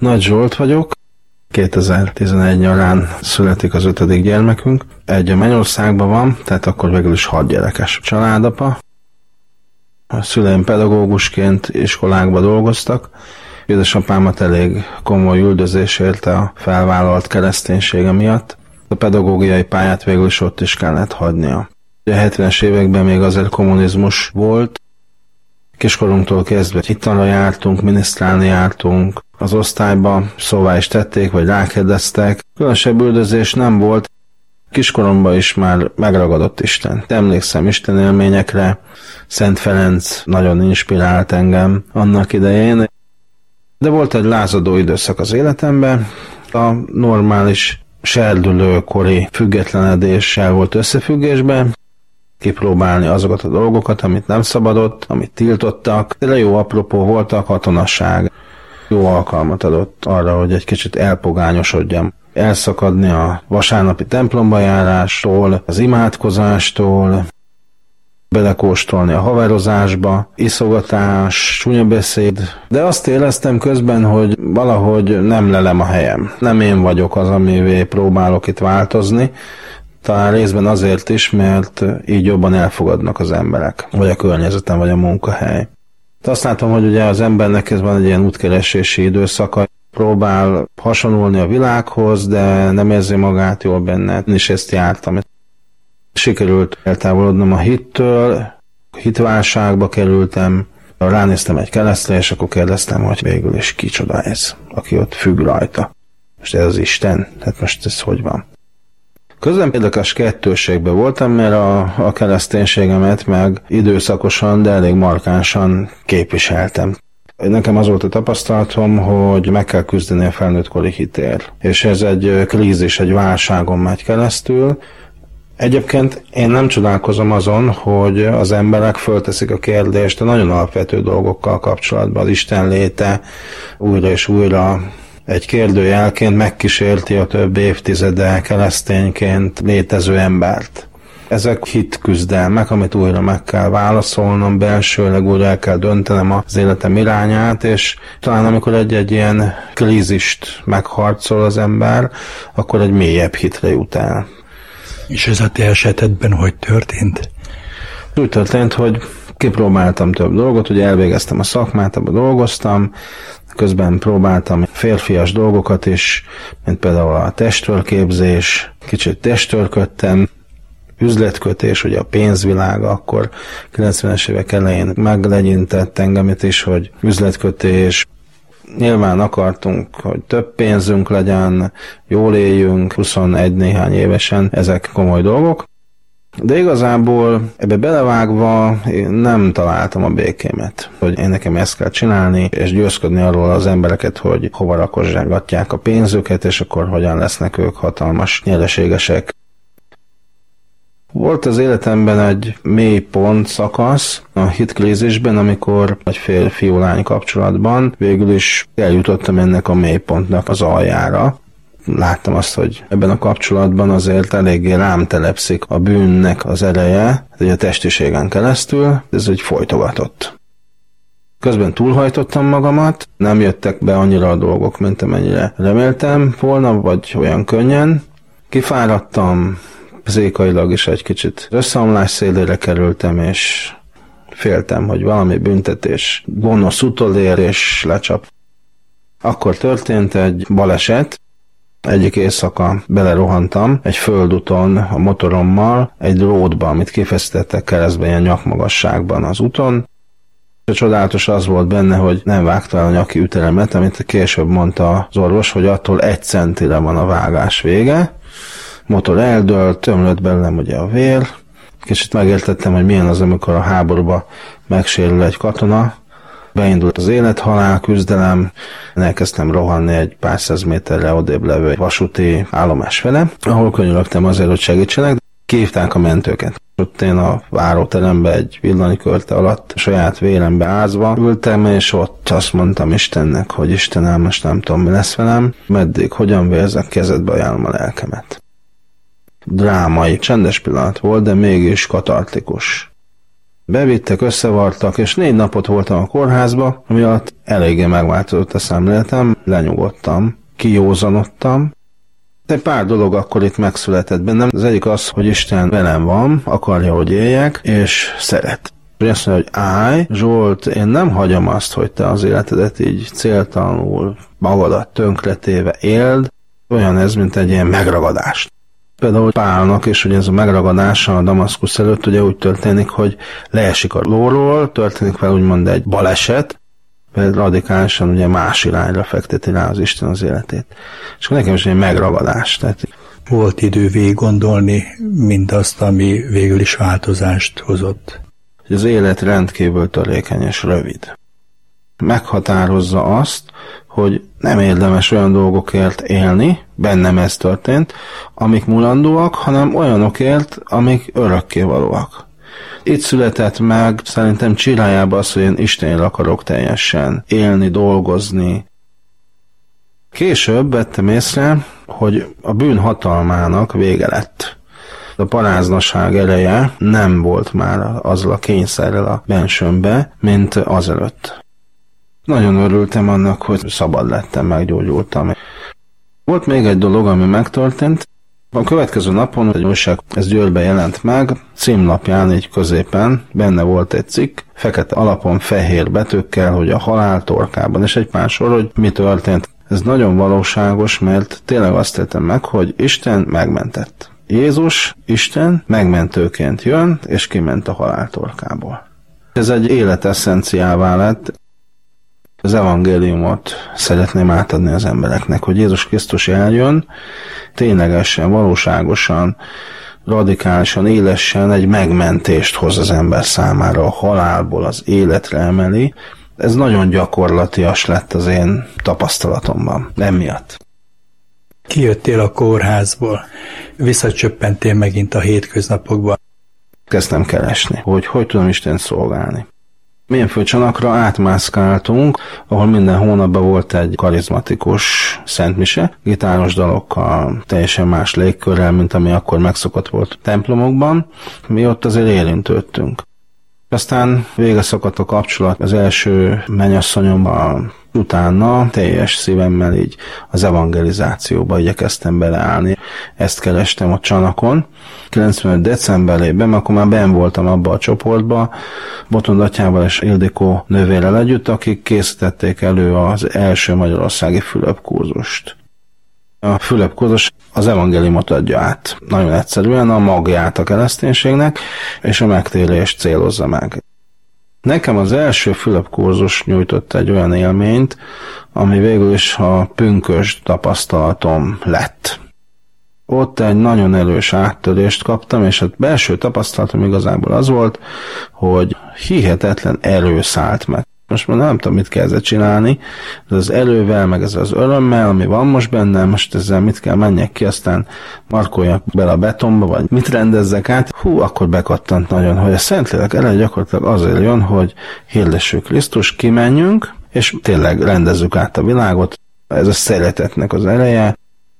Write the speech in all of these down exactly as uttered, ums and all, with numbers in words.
Nagy Zsolt vagyok. kétezer-tizenegy nyarán születik az ötödik gyermekünk. Egy a Mennyországban van, tehát akkor végül is hat gyerekes családapa. A szüleim pedagógusként iskolákba dolgoztak. Édesapámat elég komoly üldözés érte a felvállalt kereszténysége miatt. A pedagógiai pályát végül is ott is kellett hagynia. A hetvenes években még azért kommunizmus volt. Kiskorunktól kezdve italra jártunk, minisztrálni jártunk, az osztályba szóvá is tették, vagy rákérdeztek. Különösebb üldözés nem volt. Kiskoromban is már megragadott Isten. Emlékszem Isten élményekre. Szent Ferenc nagyon inspirált engem annak idején. De volt egy lázadó időszak az életemben. A normális serdülőkori függetlenedéssel volt összefüggésben. Kipróbálni azokat a dolgokat, amit nem szabadott, amit tiltottak. De jó apropó volt a katonasság. Jó alkalmat adott arra, hogy egy kicsit elpogányosodjam. Elszakadni a vasárnapi templomba járástól, az imádkozástól, belekóstolni a haverozásba, iszogatás, csúnyabeszéd, de azt éreztem közben, hogy valahogy nem lelem a helyem. Nem én vagyok az, amivé próbálok itt változni, talán részben azért is, mert így jobban elfogadnak az emberek, vagy a környezetem, vagy a munkahely. De azt látom, hogy ugye az embernek ez van egy ilyen útkeresési időszaka, próbál hasonlulni a világhoz, de nem érzi magát jól benne. Én is ezt jártam. Sikerült eltávolodnom a hittől, hitválságba kerültem, ránéztem egy keresztre, és akkor kérdeztem, hogy végül is kicsoda ez, aki ott függ rajta. Most ez az Isten, hát most ez hogy van? Közben érdekes kettőségben voltam, mert a, a kereszténységemet meg időszakosan, de elég markánsan képviseltem. Nekem az volt a tapasztalatom, hogy meg kell küzdeni a felnőttkori hitért. És ez egy krízis, egy válságon megy keresztül. Egyébként én nem csodálkozom azon, hogy az emberek fölteszik a kérdést a nagyon alapvető dolgokkal kapcsolatban. Az Isten léte újra és újra egy kérdőjelként megkísérti a több évtizede keresztényként létező embert. Ezek hitküzdelmek, amit újra meg kell válaszolnom, belsőleg újra el kell döntenem az életem irányát, és talán amikor egy-egy ilyen krízist megharcol az ember, akkor egy mélyebb hitre jut el. És ez a te esetedben hogy történt? Úgy történt, hogy kipróbáltam több dolgot, ugye elvégeztem a szakmát, abban dolgoztam, közben próbáltam férfias dolgokat is, mint például a testtörképzés, kicsit testtörködtem, üzletkötés, ugye a pénzvilága, akkor kilencvenes évek elején meglegyintett engemet is, hogy üzletkötés, nyilván akartunk, hogy több pénzünk legyen, jól éljünk, huszonegy néhány évesen, ezek komoly dolgok, de igazából ebbe belevágva én nem találtam a békémet, hogy én nekem ezt kell csinálni, és győzködni arról az embereket, hogy hova rakozsálgatják a pénzüket, és akkor hogyan lesznek ők hatalmas nyereségesek. Volt az életemben egy mély pont szakasz a hitkrízisben, amikor egy férfi-lány kapcsolatban végül is eljutottam ennek a mély pontnak az aljára. Láttam azt, hogy ebben a kapcsolatban azért eléggé rám telepszik a bűnnek az ereje, hogy a testiségen keresztül, ez úgy folytogatott. Közben túlhajtottam magamat, nem jöttek be annyira a dolgok, mint amennyire reméltem volna, vagy olyan könnyen. Kifáradtam, pszichikailag is egy kicsit összeomlás szélére kerültem, és féltem, hogy valami büntetés gonosz utolér és lecsap. Akkor történt egy baleset, egyik éjszaka belerohantam egy földúton a motorommal, egy rótba, amit kifeszítettek keresztben ilyen nyakmagasságban az úton. A csodálatos az volt benne, hogy nem vágta el a nyaki üteremet, amit később mondta az orvos, hogy attól egy centire van a vágás vége. Motor eldőlt, tömlött belőlem ugye a vér. Kicsit megértettem, hogy milyen az, amikor a háborúba megsérül egy katona. Beindult az élet-halál küzdelem, elkezdtem rohanni egy pár száz méterre odébb levő vasúti állomás fele, ahol könyörögtem azért, hogy segítsenek. Kihívták a mentőket. Ott én a váróterembe egy villanykörte alatt saját vérembe ázva ültem, és ott azt mondtam Istennek, hogy Istenem, most nem tudom, mi lesz velem, meddig, hogyan vérzek, kezedbe ajánlom a lelkemet. Drámai, csendes pillanat volt, de mégis katartikus. Bevittek, összevartak, és négy napot voltam a kórházba, ami alatt eléggé megváltozott a szemléletem, lenyugodtam, kijózanodtam. Egy pár dolog akkor itt megszületett bennem. Az egyik az, hogy Isten velem van, akarja, hogy éljek, és szeret. És azt mondja, hogy állj, Zsolt, én nem hagyom azt, hogy te az életedet így céltalanul, magadat tönkretéve éld. Olyan ez, mint egy ilyen megragadás. Például Pálnak, és ugye ez a megragadása a Damaszkusz előtt ugye úgy történik, hogy leesik a lóról, történik vele úgymond egy baleset, mert radikálisan ugye más irányra fekteti rá az Isten az életét. És akkor nekem is egy megragadás. Tehát... Volt idő végig gondolni mindazt, ami végül is változást hozott. Az élet rendkívül törékeny és rövid. Meghatározza azt, hogy nem érdemes olyan dolgokért élni, bennem ez történt, amik mulandóak, hanem olyanokért, amik örökkévalóak. Itt született meg szerintem csirájában az, hogy én Istenért akarok teljesen élni, dolgozni. Később vettem észre, hogy a bűn hatalmának vége lett. A paráznaság ereje nem volt már azzal a kényszerrel a bensőmbe, mint azelőtt. Nagyon örültem annak, hogy szabad lettem, meggyógyultam. Volt még egy dolog, ami megtörtént. A következő napon egy újság, ez Győrbe jelent meg, címlapján így középen benne volt egy cikk, fekete alapon fehér betűkkel, hogy a halál torkában, és egy pár sor, hogy mi történt. Ez nagyon valóságos, mert tényleg azt éltem meg, hogy Isten megmentett. Jézus, Isten megmentőként jön, és kiment a halál torkából. Ez egy élet eszenciává lett. Az evangéliumot szeretném átadni az embereknek, hogy Jézus Krisztus eljön, ténylegesen, valóságosan, radikálisan, élesen egy megmentést hoz az ember számára, a halálból az életre emeli. Ez nagyon gyakorlatias lett az én tapasztalatomban, emiatt. Kijöttél a kórházból, visszacsöppentél megint a hétköznapokba. Kezdtem keresni, hogy hogy tudom Istent szolgálni. Milyen földcsanakra átmászkáltunk, ahol minden hónapban volt egy karizmatikus szentmise, gitáros dalokkal, teljesen más légkörrel, mint ami akkor megszokott volt templomokban. Mi ott azért érintődtünk. Aztán vége szakadt a kapcsolat az első mennyasszonyomban, utána teljes szívemmel így az evangelizációba igyekeztem beleállni. Ezt kerestem a Csanakon. kilencvenöt decemberében, akkor már benn voltam abba a csoportba, Botond atyával és Ildikó nővérrel együtt, akik készítették elő az első magyarországi Fülöp-kurzust. A Fülöp-kurzus az evangéliumot adja át. Nagyon egyszerűen a magját a kereszténységnek, és a megtérést célozza meg. Nekem az első Fülöp-kurzus nyújtott egy olyan élményt, ami végül is a pünkösd tapasztalatom lett. Ott egy nagyon erős áttörést kaptam, és a belső tapasztalatom igazából az volt, hogy hihetetlen erő szállt meg. Most már nem tudom, mit kell ezzel csinálni, de az erővel, meg ezzel az örömmel, ami van most bennem, most ezzel mit kell, menjek ki, aztán markoljak bele a betonba, vagy mit rendezzek át. Hú, akkor bekattant nagyon, hogy a Szentlélek ereje gyakorlatilag azért jön, hogy hirdessük Krisztus, kimenjünk, és tényleg rendezzük át a világot. Ez a szeretetnek az ereje.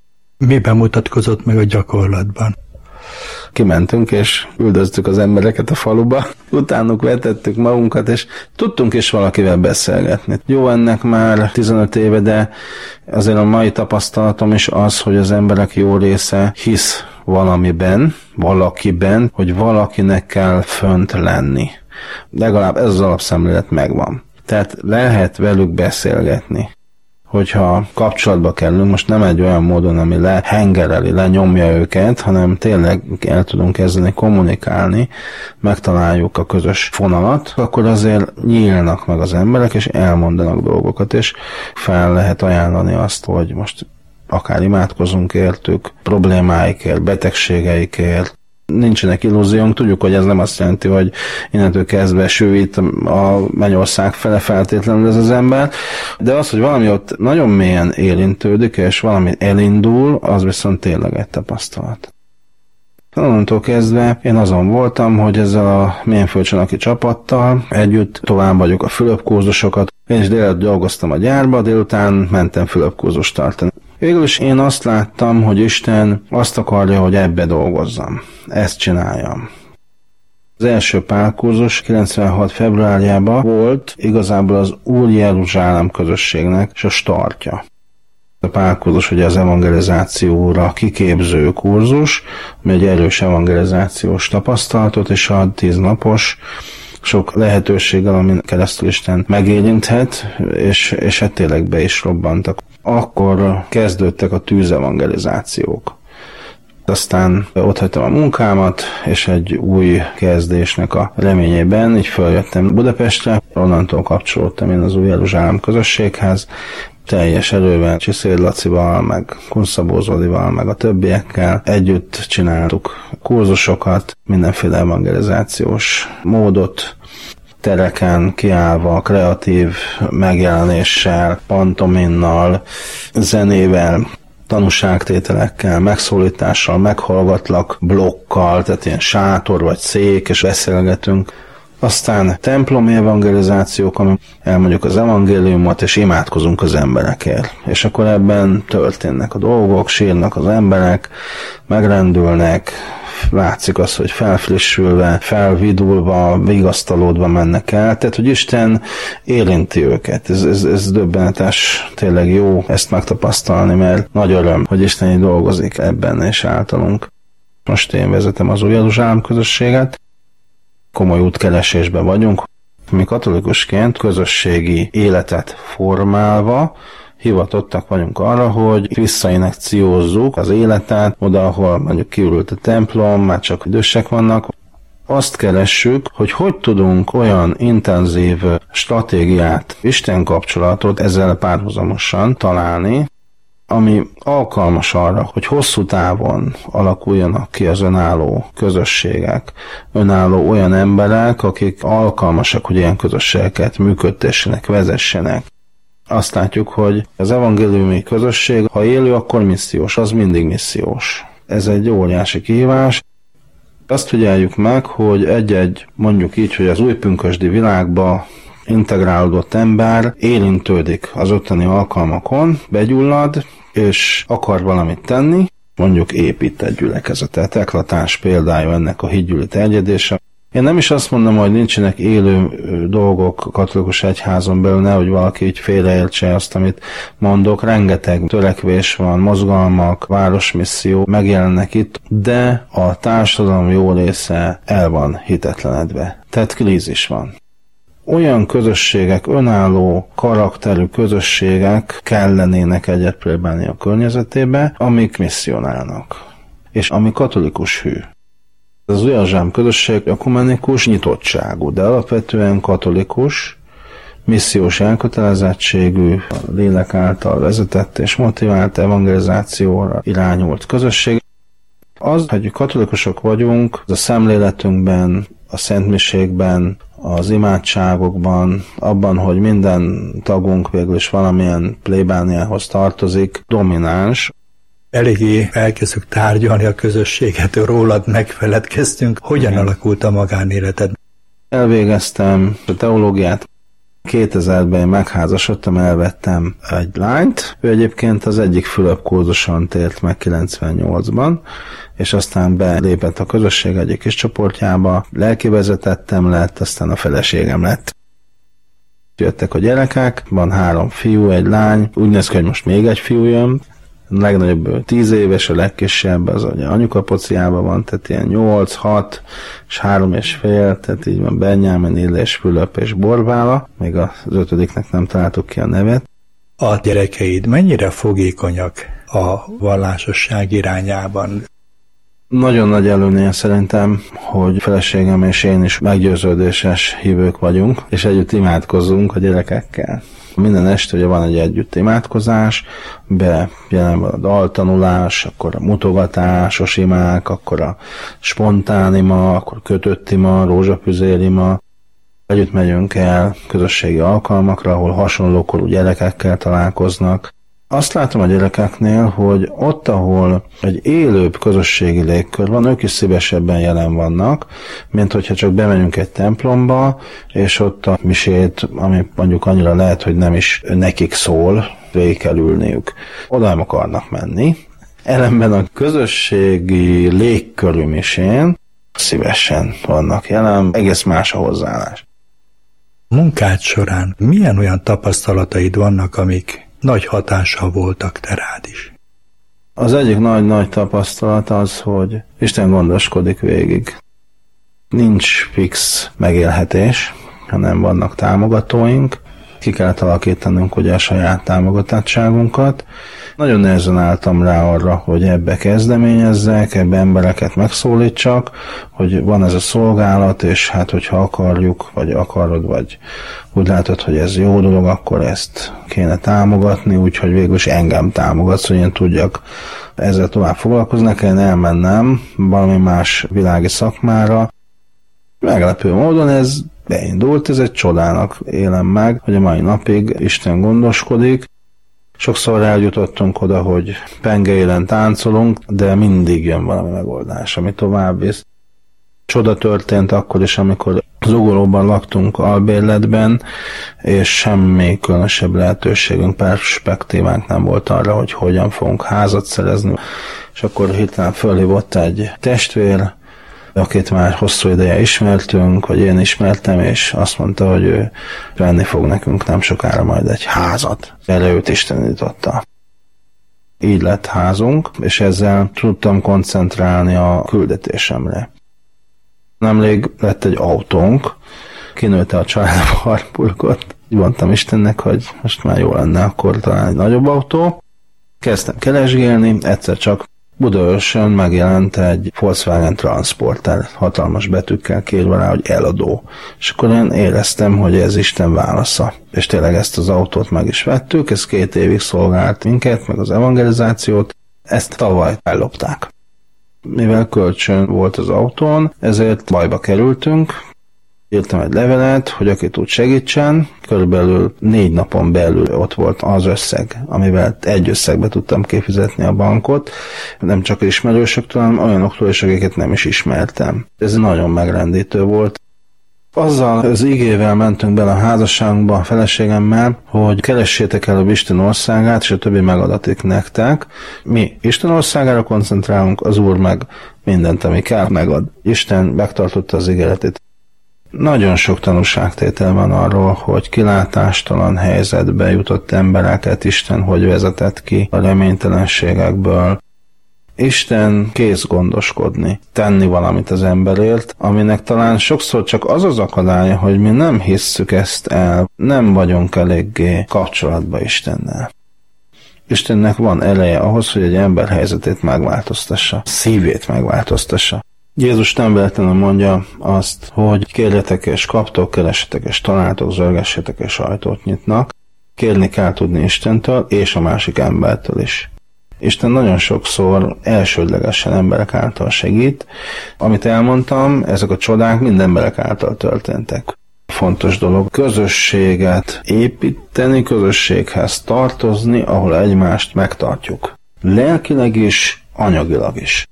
Miben mutatkozott meg a gyakorlatban? Kimentünk, és üldöztük az embereket a faluba, utánuk vetettük magunkat, és tudtunk is valakivel beszélgetni. Jó, ennek már tizenöt éve, de azért a mai tapasztalatom is az, hogy az emberek jó része hisz valamiben, valakiben, hogy valakinek kell fönt lenni. Legalább ez az alapszemlélet megvan. Tehát lehet velük beszélgetni. Hogyha kapcsolatba kerülünk, most nem egy olyan módon, ami lehengereli, lenyomja őket, hanem tényleg el tudunk kezdeni kommunikálni, megtaláljuk a közös fonalat, akkor azért nyílnak meg az emberek, és elmondanak dolgokat, és fel lehet ajánlani azt, hogy most akár imádkozunk értük, problémáikért, betegségeikért, nincsenek illúziónk, tudjuk, hogy ez nem azt jelenti, hogy innentől kezdve sűvít a mennyország fele feltétlenül ez az ember, de az, hogy valami ott nagyon mélyen érintődik, és valami elindul, az viszont tényleg egy tapasztalat. Onnantól kezdve én azon voltam, hogy ezzel a Mélyföldcsanaki csapattal együtt tovább vagyok a Fülöp-kurzusokat. Én is délután dolgoztam a gyárba, délután mentem Fülöp-kurzust tartani. Végül is én azt láttam, hogy Isten azt akarja, hogy ebbe dolgozzam. Ezt csináljam. Az első pálkurzus kilencvenhat februárjában volt igazából az Új Jeruzsálem közösségnek és a startja. A pálkurzus ugye az evangelizációra kiképző kurzus, ami egy erős evangelizációs tapasztalatot és ad tíz napos, sok lehetőséggel, amin keresztül Isten megérinthet, és, és hát tényleg be is robbantak. Akkor kezdődtek a tűzevangelizációk. Aztán ott hagytam a munkámat, és egy új kezdésnek a reményében így följöttem Budapestre, onnantól kapcsolódtam én az Új Jeruzsálem közösséghez, teljes erővel Csiszéd Lacival, meg Kunszabó Zolival, meg a többiekkel együtt csináltuk kurzusokat, mindenféle evangelizációs módot, tereken kiállva, kreatív megjelenéssel, pantominnal, zenével, tanúságtételekkel, megszólítással, meghallgatlak, blokkal, tehát ilyen sátor vagy szék, és beszélgetünk. Aztán templomi evangelizációk, amikor elmondjuk az evangéliumot, és imádkozunk az emberekért. És akkor ebben történnek a dolgok, sírnak az emberek, megrendülnek, látszik az, hogy felfrissülve, felvidulva, vigasztalódva mennek el, tehát, hogy Isten érinti őket. Ez, ez, ez döbbenetes, tényleg jó ezt megtapasztalni, mert nagy öröm, hogy Isten így dolgozik ebben és általunk. Most én vezetem az Új Jeruzsálem közösséget, komoly útkeresésben vagyunk. Mi katolikusként közösségi életet formálva hivatottak vagyunk arra, hogy visszainekciózzuk az életet, oda, ahol mondjuk kiürült a templom, már csak idősek vannak. Azt keressük, hogy hogy tudunk olyan intenzív stratégiát, Isten kapcsolatot ezzel párhuzamosan találni, ami alkalmas arra, hogy hosszú távon alakuljanak ki az önálló közösségek, önálló olyan emberek, akik alkalmasak, hogy ilyen közösségeket működtessenek, vezessenek. Azt látjuk, hogy az evangéliumi közösség, ha élő, akkor missziós, az mindig missziós. Ez egy óriási kihívás. Azt figyeljük meg, hogy egy-egy, mondjuk így, hogy az újpünkösdi világba integrálódott ember érintődik az ottani alkalmakon, begyullad, és akar valamit tenni, mondjuk épít egy gyülekezetet. Eklatáns példája ennek a hídgyűli terjedése. Én nem is azt mondom, hogy nincsenek élő dolgok katolikus egyházon belül, nehogy valaki így félreértse azt, amit mondok. Rengeteg törekvés van, mozgalmak, városmisszió megjelennek itt, de a társadalom jó része el van hitetlenedve. Tehát krízis van. Olyan közösségek, önálló karakterű közösségek kellenének egyet plébánia a környezetébe, amik misszionálnak, és ami katolikus hű. Az Új Jeruzsálem közösség ökumenikus nyitottságú, de alapvetően katolikus, missziós elkötelezettségű, a lélek által vezetett és motivált evangelizációra irányult közösség. Az, hogy katolikusok vagyunk, az a szemléletünkben, a szentmiségben, az imádságokban, abban, hogy minden tagunk végül is valamilyen plébániához tartozik, domináns. Eléggé elkezdtük tárgyalni a közösséget, rólad megfeledkeztünk. Hogyan Igen. alakult a magánéleted? Elvégeztem a teológiát. kétezerben megházasodtam, elvettem egy lányt. Ő egyébként az egyik Fülöp kurzuson tért meg kilencvennyolcban, és aztán belépett a közösség egyik kis csoportjába, lelkivezetettem lett, aztán a feleségem lett. Jöttek a gyerekek, van három fiú, egy lány, úgy néz ki, hogy most még egy fiú jön, a legnagyobb tíz éves, a legkisebb az ugye anyukapociában van, tehát ilyen nyolc, hat és három és fél, tehát így van Benyámin, Illés, Fülöp és Borbála, még az ötödiknek nem találtuk ki a nevet. A gyerekeid mennyire fogékonyak a vallásosság irányában? Nagyon nagy előnye szerintem, hogy feleségem és én is meggyőződéses hívők vagyunk, és együtt imádkozzunk a gyerekekkel. Minden este ugye van egy együtt imádkozás, be jelen van a daltanulás, akkor a mutogatásos imák, akkor a spontán ima, akkor kötött ima, rózsapüzér ima. Együtt megyünk el közösségi alkalmakra, ahol hasonlókorú gyerekekkel találkoznak. Azt látom a gyerekeknél, hogy ott, ahol egy élőbb közösségi légkör van, ők is szívesebben jelen vannak, mint hogyha csak bemegyünk egy templomba, és ott a misét, ami mondjuk annyira lehet, hogy nem is nekik szól, végig kell ülniük. Oda nem akarnak menni. Ellenben a közösségi légkörű misén szívesen vannak jelen, egész más a hozzáállás. Munkád során milyen olyan tapasztalataid vannak, amik nagy hatással voltak te rád is? Az egyik nagy-nagy tapasztalat az, hogy Isten gondoskodik végig. Nincs fix megélhetés, hanem vannak támogatóink. Ki kellett alakítanunk ugye a saját támogatottságunkat. Nagyon nehezen álltam rá arra, hogy ebbe kezdeményezzek, ebbe embereket megszólítsak, hogy van ez a szolgálat, és hát hogyha akarjuk, vagy akarod, vagy úgy látod, hogy ez jó dolog, akkor ezt kéne támogatni, úgyhogy végül is engem támogatsz, hogy én tudjak ezzel tovább foglalkozni, nekem elmennem valami más világi szakmára. Meglepő módon ez beindult, ez egy csodának élem meg, hogy a mai napig Isten gondoskodik. Sokszor eljutottunk oda, hogy penge élen táncolunk, de mindig jön valami megoldás, ami tovább visz. Csoda történt akkor is, amikor Zugoróban laktunk albérletben, és semmi különösebb lehetőségünk, perspektívánk nem volt arra, hogy hogyan fogunk házat szerezni. És akkor hirtelen fölhívott egy testvér, akit már hosszú ideje ismertünk, vagy én ismertem, és azt mondta, hogy ő venni fog nekünk nem sokára majd egy házat. Erre őt istenította. Így lett házunk, és ezzel tudtam koncentrálni a küldetésemre. Nemrég lett egy autónk, kinőtte a család a Harburgot. Így mondtam Istennek, hogy most már jó lenne akkor talán egy nagyobb autó. Kezdtem keresgélni, egyszer csak Budaörsön megjelent egy Volkswagen Transporter, hatalmas betűkkel kérve rá, hogy eladó. És akkor én éreztem, hogy ez Isten válasza. És tényleg ezt az autót meg is vettük, ez két évig szolgált minket, meg az evangelizációt, ezt tavaly ellopták. Mivel kölcsön volt az autón, ezért bajba kerültünk. Írtam egy levelet, hogy aki tud segítsen, körülbelül négy napon belül ott volt az összeg, amivel egy összegbe tudtam kifizetni a bankot, nem csak ismerősöktől, hanem olyanoktól is, akiket nem is ismertem. Ez nagyon megrendítő volt. Azzal az igével mentünk bele a házasságunkba a feleségemmel, hogy keressétek el a Isten országát, és a többi megadatik nektek. Mi Isten országára koncentrálunk, az Úr meg mindent, ami kell, megad. Isten megtartotta az ígéretét. Nagyon sok tanúságtétel van arról, hogy kilátástalan helyzetbe jutott embereket Isten hogy vezetett ki a reménytelenségekből. Isten kész gondoskodni, tenni valamit az emberért, aminek talán sokszor csak az az akadálya, hogy mi nem hisszük ezt el, nem vagyunk eléggé kapcsolatba Istennel. Istennek van ereje ahhoz, hogy egy ember helyzetét megváltoztassa, szívét megváltoztassa. Jézus nem véletlenül mondja azt, hogy kérjetek és kaptok, keressetek és találtok, zörgessetek és ajtót nyitnak. Kérni kell tudni Istentől és a másik embertől is. Isten nagyon sokszor elsődlegesen emberek által segít. Amit elmondtam, ezek a csodák mind emberek által történtek. Fontos dolog közösséget építeni, közösséghez tartozni, ahol egymást megtartjuk. Lelkileg is, anyagilag is.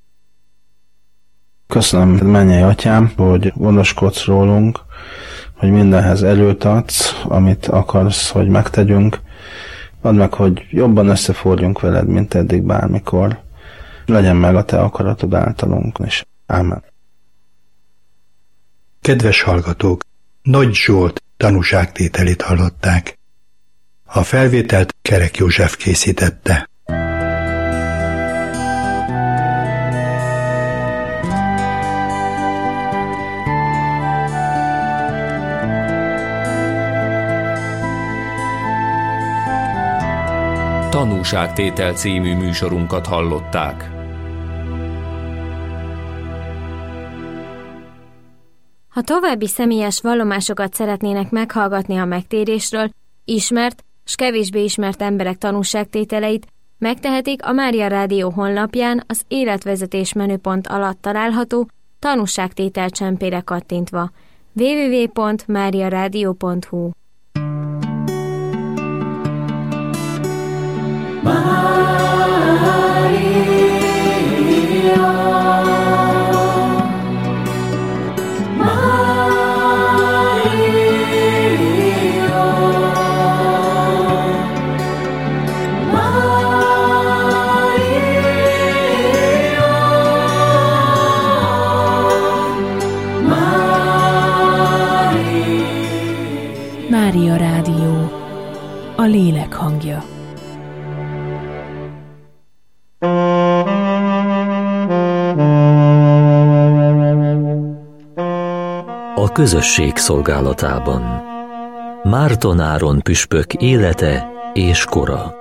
Köszönöm, mennyei Atyám, hogy gondoskodsz rólunk, hogy mindenhez erőt adsz, amit akarsz, hogy megtegyünk. Add meg, hogy jobban összefordjunk veled, mint eddig bármikor. Legyen meg a te akaratod általunk is. Ámen. Kedves hallgatók, Nagy Zsolt tanúságtételét hallották. A felvételt Kerek József készítette. Tanúságtétel című műsorunkat hallották. Ha további személyes vallomásokat szeretnének meghallgatni a megtérésről, ismert s kevésbé ismert emberek tanúságtételeit, megtehetik a Mária Rádió honlapján az életvezetés menüpont alatt található tanúságtétel csempére kattintva. double-u double-u double-u pont mária rádió pont hu a közösség szolgálatában. Márton Áron püspök élete és kora.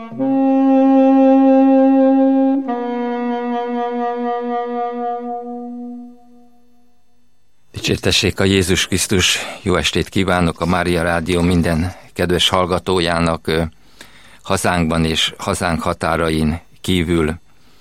Dicsértessék a Jézus Krisztus, jó estét kívánok a Mária Rádió minden kedves hallgatójának hazánkban és hazánk határain kívül.